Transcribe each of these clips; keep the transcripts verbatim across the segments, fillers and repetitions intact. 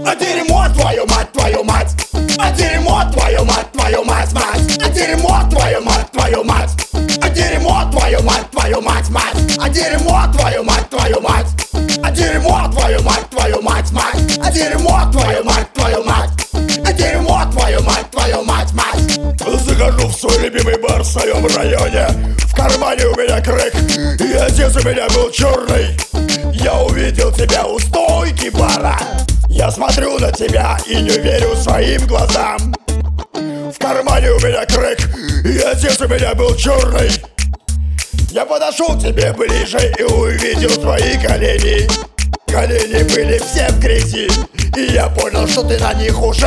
А дерьмо, твою мать, твою мать. А дерьмо, твою мать, твою мать, мать. А дерьмо, твою мать, твою мать. А дерьмо, твою мать, твою мать, мать. А дерьмо, твою мать, твою мать. А дерьмо, твою мать, твою мать, мать. А дерьмо, твою мать, твою мать. А дерьмо, твою мать, твою мать, мать. Захожу в свой любимый бар в своем районе. В кармане у меня крэк, и отец у меня был черный. Я увидел тебя у стойки бара. Я смотрю на тебя и не верю своим глазам. В кармане у меня крэк, и отец у меня был черный. Я подошел к тебе ближе и увидел твои колени. Колени были все в грязи, и я понял, что ты на них уже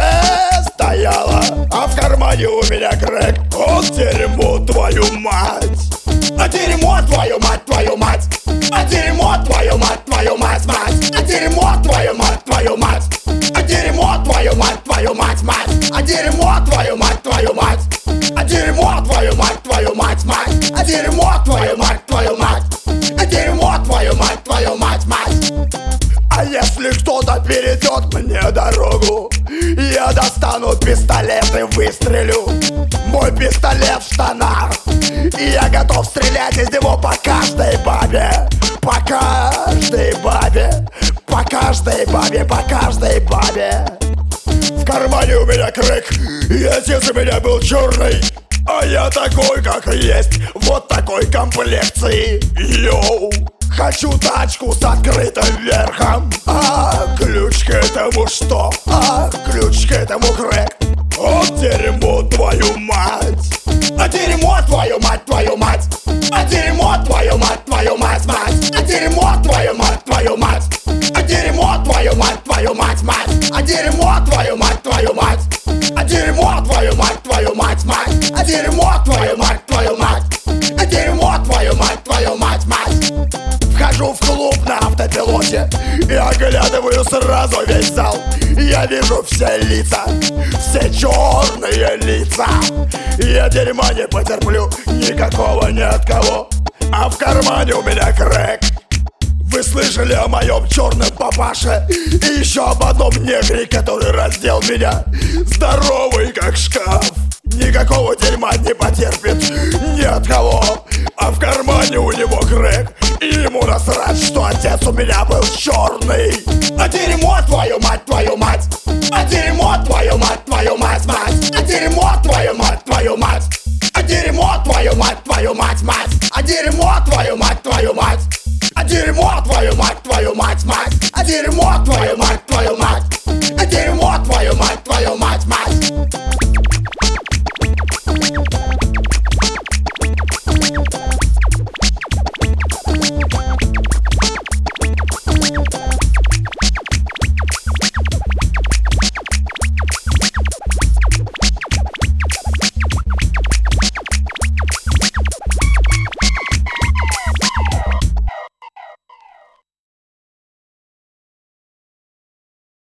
стояла. А в кармане у меня крэк, он дерьмо, твою мать. А дерьмо, твою мать, твою мать. А дерьмо, твою мать, твою мать, мать. А дерьмо, твою мать, твою мать. А дерьмо, твою мать, твою мать, мать. А дерьмо, твою мать, твою мать. А дерьмо, твою мать, твою мать, мать. А дерьмо, твою мать, твою мать. А дерьмо, твою мать, твою мать, мать. А если кто-то перейдет мне дорогу, я достану пистолет и выстрелю. Мой пистолет в штанах, и я готов стрелять из него по каждой бабе. По каждой бабе. По каждой бабе, по каждой бабе. В кармане у меня крэк, и отец у меня был черный. А я такой, как есть, вот такой комплекции. Йоу! Хочу тачку с открытым верхом. А ключ к этому что? А ключ к этому крэк. О, дерьмо, твою мать. А дерьмо, твою мать, твою мать. А дерьмо, твою мать, твою мать, мать. А дерьмо, твою мать, твою мать. А дерьмо, твою мать, твою мать, мать. А дерьмо, твою мать, твою мать. А дерьмо, твою мать, твою мать, мать. А дерьмо, твою мать, твою мать. А дерьмо, твою мать, твою мать, мать. Вхожу в клуб на автопилоте и оглядываю сразу весь зал. Я вижу все лица, все черные лица. Я дерьма не потерплю никакого ни от кого. А в кармане у меня крэк. Вы слышали о моем черном папаше и еще об одном негре, который раздел меня. Здоровый как шкаф, никакого дерьма не потерпит ни от кого. А в кармане у него крэк, и ему насрать, что отец у меня был черный. А дерьмо, твою мать, твою мать. А дерьмо, твою мать, твою мать, мать. А дерьмо, твою мать, твою мать. А дерьмо, твою мать, твою мать, мать. А дерьмо, твою мать, твою мать. А дерьмо, твою мать, твою мать, мать. А дерьмо, твою мать, твою мать. А дерьмо, твою мать, твою мать, мать.